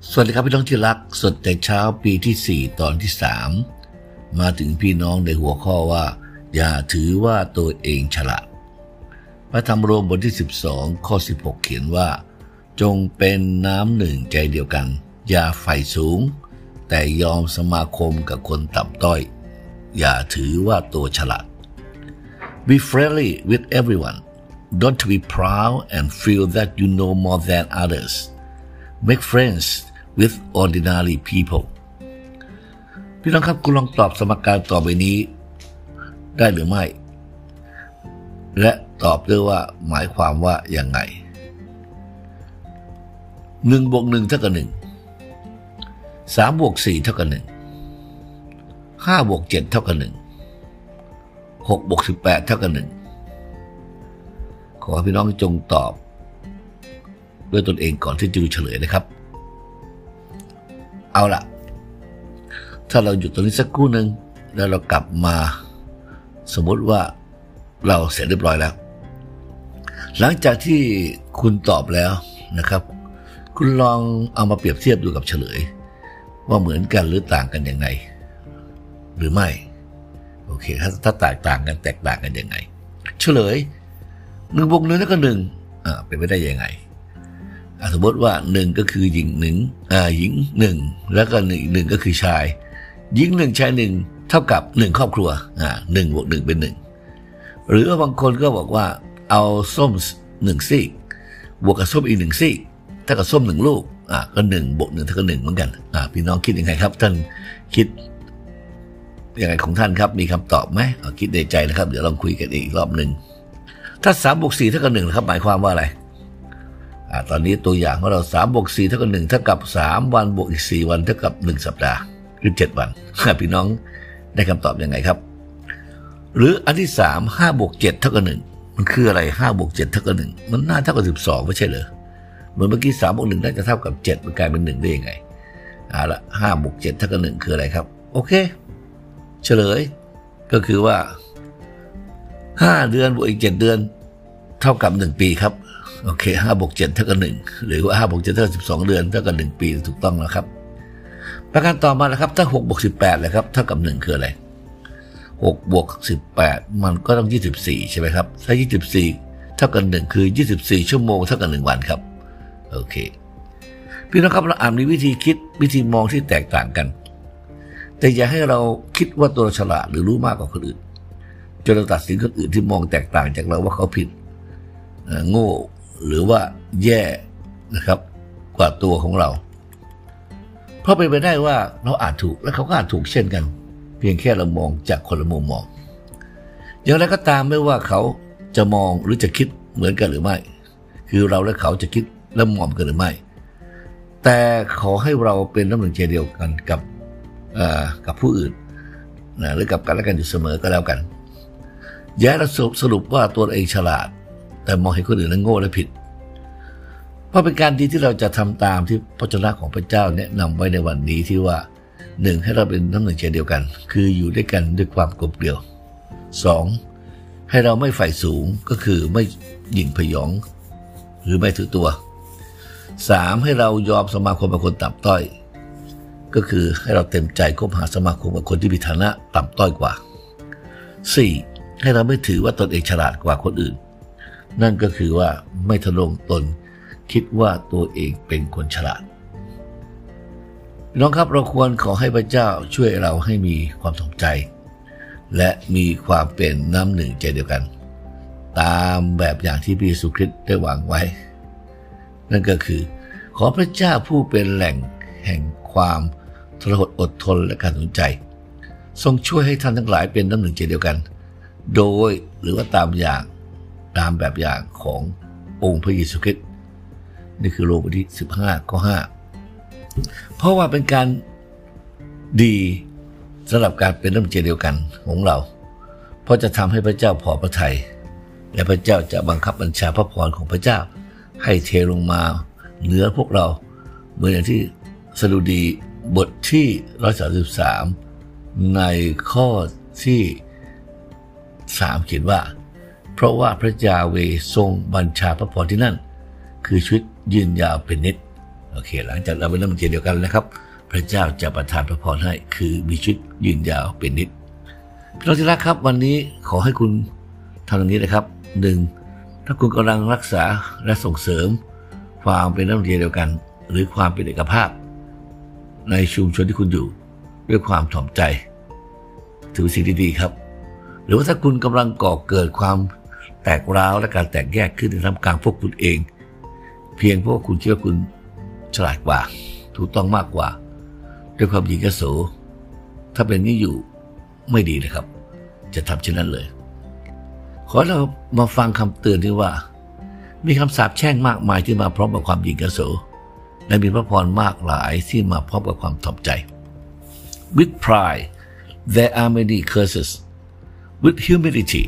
สวัสดีครับพี่น้องที่รักสดแต่เช้าปีที่4ตอนที่3มาถึงพี่น้องในหัวข้อว่าอย่าถือว่าตัวเองฉลาดพระธรรมโรมบทที่12ข้อ16เขียนว่าจงเป็นน้ำหนึ่งใจเดียวกันอย่าใฝ่สูงแต่ยอมสมาคมกับคนต่ำต้อยอย่าถือว่าตัวฉลาด Be friendly with everyone. Don't be proud and feel that you know more than others. Make friends with ordinary people. พี่น้องครับคุณลองตอบสมการต่อไปนี้ได้หรือไม่และตอบด้วยว่าหมายความว่าอย่างไง1 บวก 1เท่ากับ1 3 บวก 4เท่ากับ1 5 บวก 7เท่ากับ1 6 บวก 18เท่ากับ1ขอพี่น้องจงตอบด้วยตนเองก่อนที่จะดูเฉลยนะครับเอาล่ะถ้าเราหยุดตรงนี้สักครู่หนึ่งแล้วเรากลับมาสมมติว่าเราเสร็จเรียบร้อยแล้วหลังจากที่คุณตอบแล้วนะครับคุณลองเอามาเปรียบเทียบดูกับเฉลยว่าเหมือนกันหรือต่างกันยังไงหรือไม่โอเคถ้าแตกต่างกันยังไงเฉลย1 บวก 1เท่ากับ1เป็นไปได้ยังไงสมมติว่า1ก็คือหญิง1แล้วก็1ก็คือชายหญิง1ชาย1เท่ากับ1ครอบครัว1 บวก 1เป็น1หรือบางคนก็บอกว่าเอาส้ม1ซีกบวกกับส้มอีก1ซีกเท่ากับส้ม1ลูกก็1 บวก 1เท่ากับ1เหมือนกันพี่น้องคิดยังไงครับท่านคิดยังไงของท่านครับมีคำตอบไหมคิดในใจนะครับเดี๋ยวลองคุยกันอีกรอบนึงถ้า3 บวก 4เท่ากับ1นะครับหมายความว่าอะไรตอนนี้ตัวอย่างของเรา3 บวก 4เท่ากับ1เท่ากับ3วันบวกอีก4วันเท่ากับ1สัปดาห์หรือ7วันพี่น้องได้คำตอบยังไงครับหรืออันที่3 5 บวก 7เท่ากับ1มันคืออะไร5 บวก 7เท่ากับ1มันน่าเท่ากับ12ไม่ใช่เหรอเหมือนเมื่อกี้3 บวก 1น่าจะเท่ากับ7มันกลายเป็น1ได้ยังไงละ5 บวก 7เท่ากับ1คืออะไรครับโอเคเฉลยก็คือว่า5 เดือนบวกอีก7 เดือนเท่ากับ1 ปีครับโอเค5 บวก 7เท่ากับ1หรือว่า5 บวก 7เท่ากับ12 เดือนเท่ากับ1 ปีถูกต้องแล้วครับประการต่อมาแล้วครับถ้า6 บวก 18เลยครับเท่ากับ1คืออะไร6 บวก 18มันก็ต้อง24ใช่ไหมครับถ้า24เท่ากับ1คือ24ชั่วโมงเท่ากับ1วันครับโอเคพี่น้องครับเราอาจมีวิธีคิดวิธีมองที่แตกต่างกันแต่อย่าให้เราคิดว่าตัวเราฉลาดหรือรู้มากกว่าคนอื่นจนเราตัดสินคนอื่นที่มองแตกต่างจากเราว่าเขาผิดโง่หรือว่าแย่นะครับกว่าตัวของเราเพราะเป็นไปได้ว่าเราอาจถูกและเขาก็อาจถูกเช่นกันเพียงแค่เรามองจากคนละมุมมองอย่างไรก็ตามไม่ว่าเขาจะมองหรือจะคิดเหมือนกันหรือไม่คือเราและเขาจะคิดและมองกันหรือไม่แต่ขอให้เราเป็นน้ำหนึ่งใจเดียวกันกับผู้อื่นหรือกับกันและกันอยู่เสมอก็แล้วกันอย่าเราสรุปว่าตัวเองฉลาดแต่มองเห็นคนอื่นนั้นโง่และผิดเพราะเป็นการดีที่เราจะทำตามที่พระเจ้าของพระเจ้าแนะนำไว้ในวันนี้ที่ว่า1ให้เราเป็นน้ำหนึ่งใจเดียวกันคืออยู่ด้วยกันด้วยความกลมเกลียว2ให้เราไม่ใฝ่สูงก็คือไม่หยิ่งพยองหรือไม่ถือตัว3ให้เรายอมสมาคมกับคนต่ำต้อยก็คือให้เราเต็มใจคบหาสมาคมกับคนที่มีฐานะต่ำต้อยกว่า4ให้เราไม่ถือว่าตนเองฉลาดกว่าคนอื่นนั่นก็คือว่าไม่ทะนงตนคิดว่าตัวเองเป็นคนฉลาดน้องครับเราควรขอให้พระเจ้าช่วยเราให้มีความสนใจและมีความเป็นน้ำหนึ่งใจเดียวกันตามแบบอย่างที่พระเยซูคริสต์ได้วางไว้นั่นก็คือขอพระเจ้าผู้เป็นแหล่งแห่งความทรหดอดทนและการสนใจทรงช่วยให้ท่านทั้งหลายเป็นน้ำหนึ่งใจเดียวกันโดยหรือว่าตามแบบอย่างขององค์พระเยซูคริสต์นี่คือโรมบทที่15ข้อ5เพราะว่าเป็นการดีสำหรับการเป็นน้ำหนึ่งใจเดียวกันของเราเพราะจะทำให้พระเจ้าพอพระทัยและพระเจ้าจะบังคับบัญชาพระพรของพระเจ้าให้เทลงมาเหนือพวกเราเหมือนอย่างที่สดุดีบทที่133ในข้อที่3เขียนว่าเพราะว่าพระยาเวห์ทรงบัญชาพระพรที่นั่นคือชีวิตยืนยาวเป็นนิจโอเคหลังจากเราเป็นน้ำมันเดียวกันนะครับพระเจ้าจะประทานพระพรให้คือมีชีวิตยืนยาวเป็นนิจพี่น้องที่รักครับวันนี้ขอให้คุณทำอย่างนี้นะครับ1ถ้าคุณกำลังรักษาและส่งเสริมความเป็นน้ำมันเดียวกันหรือความเป็นเอกภาพในชุมชนที่คุณอยู่ด้วยความถ่อมใจถือสิ่งดีๆครับหรือว่าถ้าคุณกำลังก่อเกิดความแตกร้าวและการแตกแยกขึ้นในท่ามกลางพวกคุณเองเพียงเพราะคุณคิดว่าคุณฉลาดกว่าถูกต้องมากกว่าด้วยความหยิ่งยโสถ้าเป็นนี้อยู่ไม่ดีนะครับจะทำเช่นนั้นเลยขอเรามาฟังคำเตือนที่ว่ามีคำสาปแช่งมากมายที่มาพร้อมกับความหยิ่งยโสและมีพระพรมากหลายที่มาพร้อมกับความถ่อมใจ With pride there are many curses with humility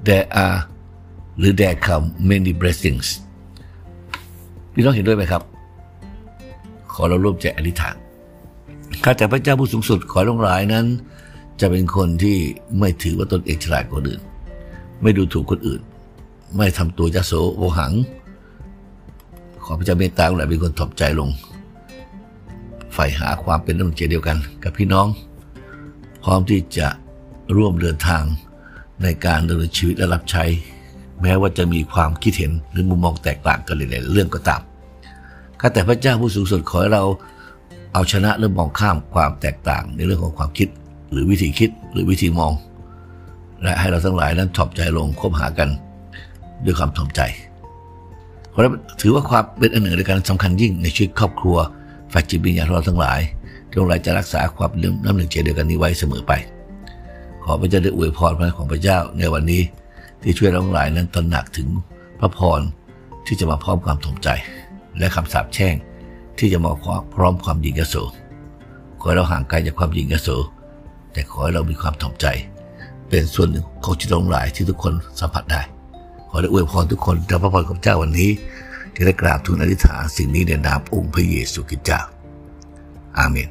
there come many blessings พี่น้องเห็นด้วยไหมครับขอเราร่วมใจอธิษฐานข้าแต่พระเจ้าผู้สูงสุดขอทั้งหลายนั้นจะเป็นคนที่ไม่ถือว่าตนเองฉลาดกว่าคนอื่นไม่ดูถูกคนอื่นไม่ทำตัวยโสโอหังขอพระเจ้าเมตตาทั้งหลายเป็นคนถ่อมใจลงใฝ่หาความเป็นน้ำใจเดียวกันกับพี่น้องพร้อมที่จะร่วมเดินทางในการดำเนินชีวิตและรับใช้แม้ว่าจะมีความคิดเห็นหรือมุมมองแตกต่างกันในเรื่องก็ตามข้าแต่พระเจ้าผู้สูงสุดขอให้เราเอาชนะและมองข้ามความแตกต่างในเรื่องของความคิดหรือวิธีคิดหรือวิธีมองและให้เราทั้งหลายนั้นถ่อมใจลงคบหากันด้วยความถ่อมใจเพราะถือว่าความเป็นอันหนึ่งในการสำคัญยิ่งในชีวิตครอบครัวฝ่ายจิตวิญญาณของเราทั้งหลายที่เราจะรักษาความน้ำหนึ่งใจเดียวกันนี้ไว้เสมอไปขอพระเจ้าได้อวยพรของพระเจ้าในวันนี้ที่ช่วยเราทั้งหลายนั้นตระหนักถึงพระพรที่จะมาพร้อมความถ่อมใจและคำสาปแช่งที่จะมาพร้อมความหยิ่งยโสขอให้เราห่างไกลจากความหยิ่งยโสแต่ขอให้เรามีความถ่อมใจเป็นส่วนหนึ่งของชีวิตทั้งหลายที่ทุกคนสัมผัสได้ขอได้อวยพรทุกคนรับพระพรของเจ้าวันนี้ที่ได้กราบทูลอธิษฐานสิ่งนี้ในนามองค์พระเยซูคริสต์เจ้าอาเมน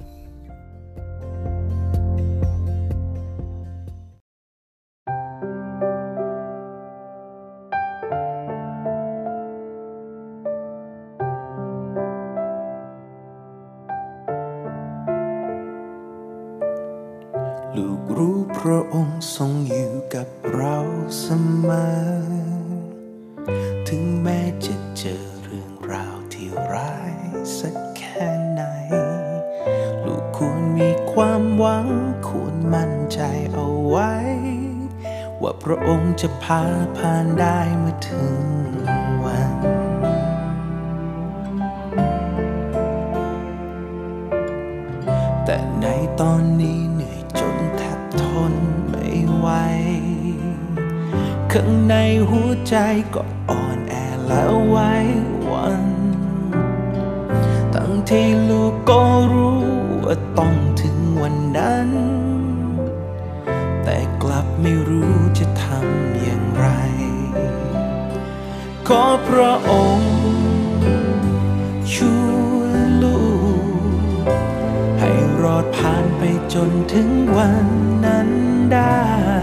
ลูกรู้พระองค์ทรงอยู่กับเราเสมอถึงแม้จะเจอเรื่องราวที่ร้ายสักแค่ไหนลูกควรมีความหวังควรมั่นใจเอาไว้ว่าพระองค์จะพาผ่านได้เมื่อถึงวันแต่ในตอนนี้จนแทบทนไม่ไหวข้างในหัวใจก็อ่อนแอแล้วไว้วันทั้งที่ลูกก็รู้ว่าต้องถึงวันนั้นแต่กลับไม่รู้จะทำอย่างไรขอพระองค์ช่วยลูกให้รอดผ่านไปจนถึงวันนั้นได้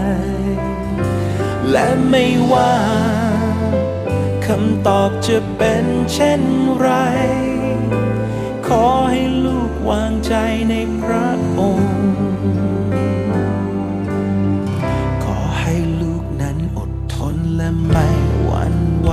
และไม่ว่าคำตอบจะเป็นเช่นไรขอให้ลูกวางใจในพระองค์ขอให้ลูกนั้นอดทนและไม่หวั่นไหว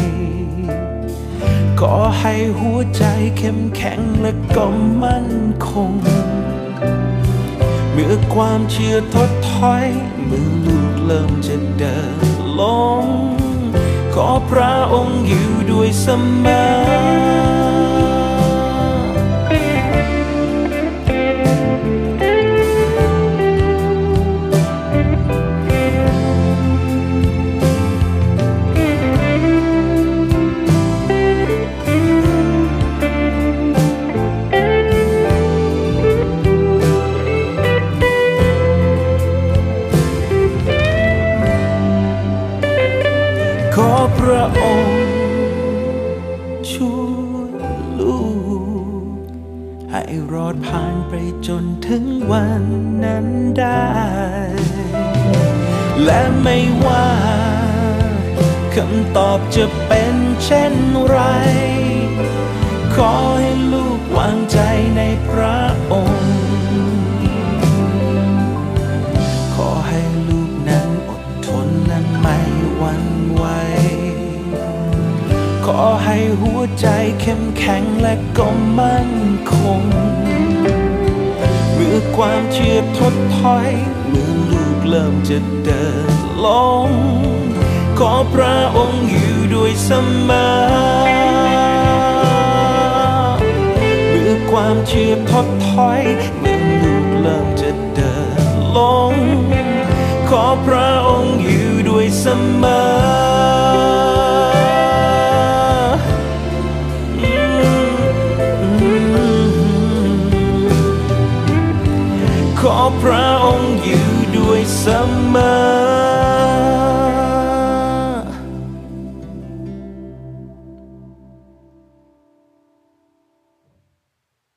ขอให้หัวใจเข้มแข็งและก็มั่นคงเมื่อความเชื่อถดถอยเมื่อลูกเริ่มจะเดินลงขอพระองค์อยู่ด้วยเสมอขอพระองค์ช่วยลูกให้รอดผ่านไปจนถึงวันนั้นได้และไม่ว่าคำตอบจะเป็นเช่นไรขอให้ลูกวางใจในพระองค์ขอให้ลูกนั้นอดทนและไม่หวั่นไหวขอให้หัวใจเข้มแข็งและก็มั่นคงเมื่อความเชื่อถดถอยเมื่อลูกเริ่มจะเดินลงขอพระองค์อยู่ด้วยเสมอเมื่อความเชื่อถดถอยเมื่อลูกเริ่มจะเดินลงขอพระ